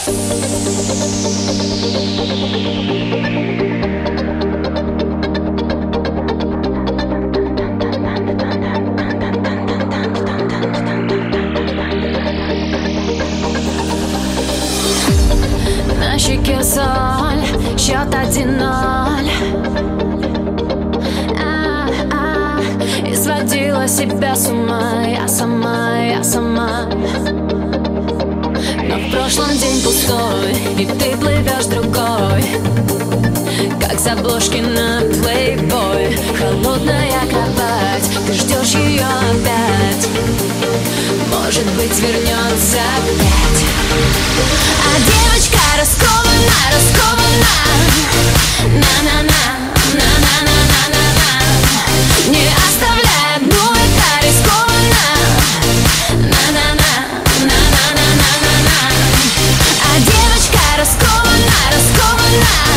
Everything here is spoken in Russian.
На щеке соль, счет 1-0. И сводила себя с ума, я сама. Но в прошлом день пустой, и ты плывешь другой, как с обложки на Playboy. Холодная кровать, ты ждешь ее опять. Может быть, вернется опять. А девочка раскована, на-на-на, на-на-на-на-на-на. Не оставляй одну, это рискованно. На-на-на, на-на-на-на-на-на. А девочка раскована,